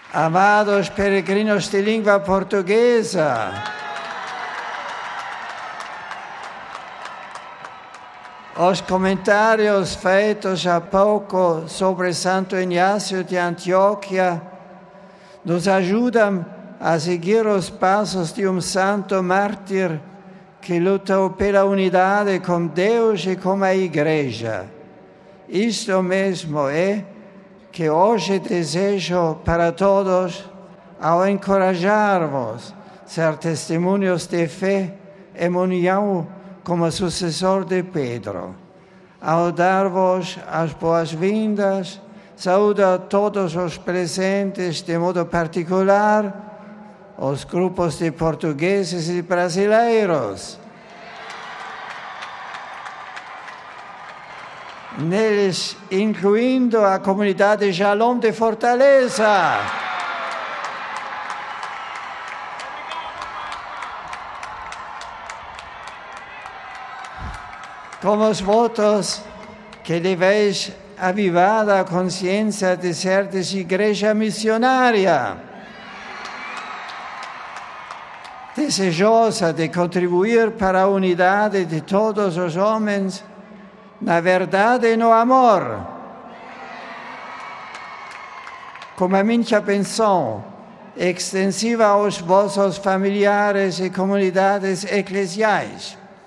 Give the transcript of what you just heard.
Amados peregrinos de língua portuguesa, os comentários feitos há pouco sobre Santo Inácio de Antioquia nos ajudam a seguir os passos de um santo mártir que lutou pela unidade com Deus e com a Igreja. Isto mesmo é que hoje desejo para todos, ao encorajar-vos a ser testemunhos de fé em união como sucessor de Pedro. Ao dar-vos as boas-vindas, saúdo a todos os presentes, de modo particular, os grupos de portugueses e brasileiros. Neles, incluindo a comunidade Shalom de Fortaleza. Com os votos que leveis avivada a consciência de seres igreja missionária, desejosa de contribuir para a unidade de todos os homens, na verdade e no amor. Com a minha bênção extensiva aos vossos familiares e comunidades eclesiais.